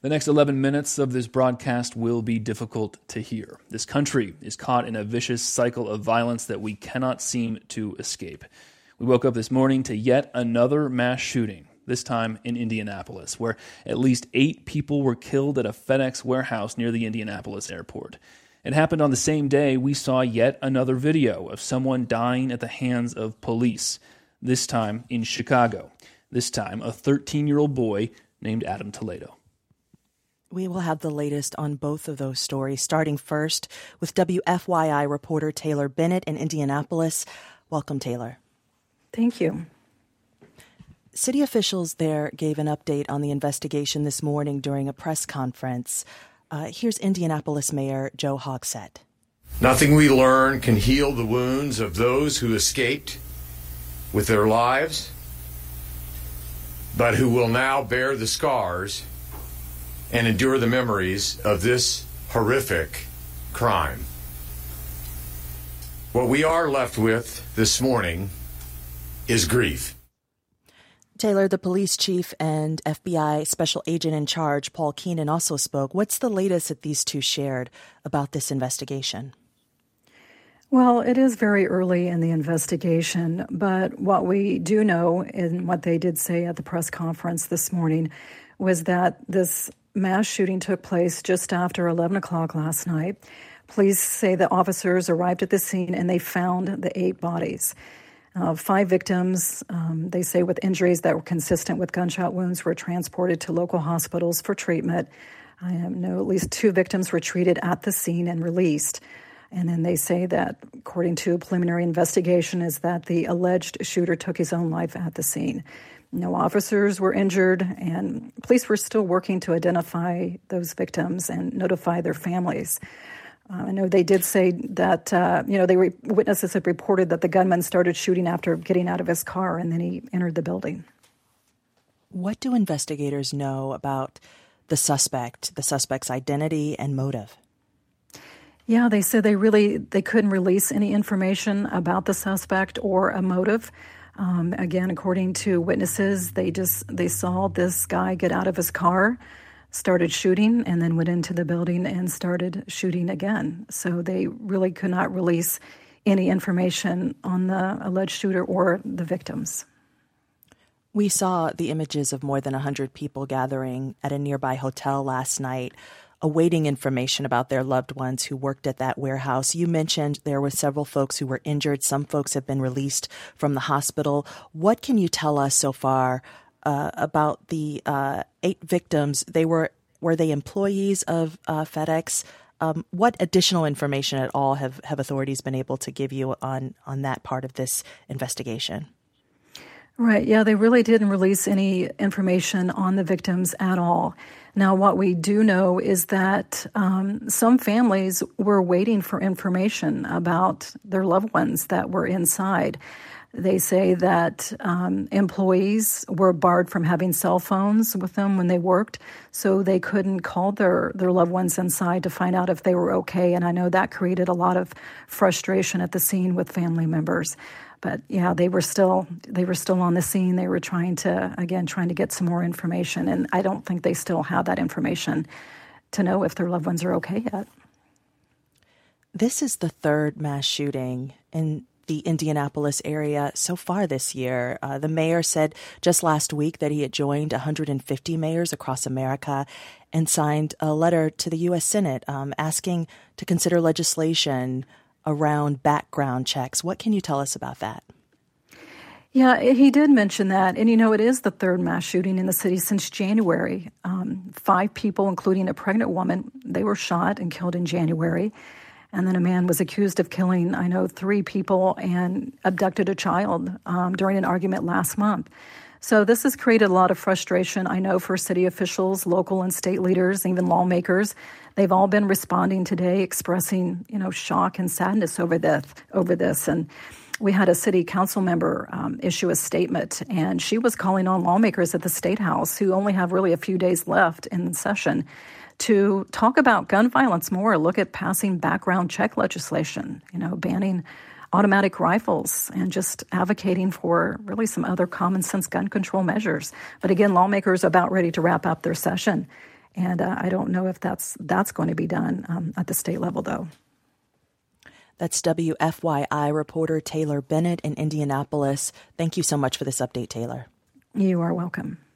The next 11 minutes of this broadcast will be difficult to hear. This country is caught in a vicious cycle of violence that we cannot seem to escape. We woke up this morning to yet another mass shooting, this time in Indianapolis, where at least 8 people were killed at a FedEx warehouse near the Indianapolis airport. It happened on the same day we saw yet another video of someone dying at the hands of police, this time in Chicago. This time, a 13-year-old boy named Adam Toledo. We will have the latest on both of those stories, starting first with WFYI reporter Taylor Bennett in Indianapolis. Welcome, Taylor. Thank you. City officials there gave an update on the investigation this morning during a press conference. Here's Indianapolis Mayor Joe Hogsett. Nothing we learn can heal the wounds of those who escaped with their lives, but who will now bear the scars and endure the memories of this horrific crime. What we are left with this morning is grief. Taylor, the police chief and FBI special agent in charge, Paul Keenan, also spoke. What's the latest that these two shared about this investigation? Well, it is very early in the investigation, but what we do know and what they did say at the press conference this morning was that this mass shooting took place just after 11 o'clock last night. Police say that officers arrived at the scene and they found the 8 bodies. 5 victims, they say, with injuries that were consistent with gunshot wounds were transported to local hospitals for treatment. I know at least 2 victims were treated at the scene and released. And then they say that, according to a preliminary investigation, is that the alleged shooter took his own life at the scene. No officers were injured, and police were still working to identify those victims and notify their families. I know they did say that, witnesses have reported that the gunman started shooting after getting out of his car, and then he entered the building. What do investigators know about the suspect's identity and motive? Yeah, they said they couldn't release any information about the suspect or a motive. Again, according to witnesses, they saw this guy get out of his car, started shooting, and then went into the building and started shooting again. So they really could not release any information on the alleged shooter or the victims. We saw the images of more than 100 people gathering at a nearby hotel last night, awaiting information about their loved ones who worked at that warehouse. You mentioned there were several folks who were injured. Some folks have been released from the hospital. What can you tell us so far about the 8 victims? Were they employees of FedEx? What additional information at all have authorities been able to give you on that part of this investigation? Right. Yeah, they really didn't release any information on the victims at all. Now, what we do know is that some families were waiting for information about their loved ones that were inside. They say that employees were barred from having cell phones with them when they worked, so they couldn't call their loved ones inside to find out if they were okay. And I know that created a lot of frustration at the scene with family members. But yeah, they were still on the scene. They were trying to get some more information, and I don't think they still have that information to know if their loved ones are okay yet. This is the 3rd mass shooting in the Indianapolis area so far this year. The mayor said just last week that he had joined 150 mayors across America and signed a letter to the U.S. Senate asking to consider legislation around background checks. What can you tell us about that? Yeah, he did mention that. And, it is the 3rd mass shooting in the city since January. 5 people, including a pregnant woman, they were shot and killed in January. And then a man was accused of killing, 3 people and abducted a child during an argument last month. So this has created a lot of frustration, I know, for city officials, local and state leaders, even lawmakers. They've all been responding today, expressing, shock and sadness over this. And we had a city council member issue a statement, and she was calling on lawmakers at the State House, who only have really a few days left in the session, to talk about gun violence more, look at passing background check legislation, banning automatic rifles, and just advocating for really some other common sense gun control measures. But again, lawmakers are about ready to wrap up their session. And I don't know if that's going to be done at the state level, though. That's WFYI reporter Taylor Bennett in Indianapolis. Thank you so much for this update, Taylor. You are welcome.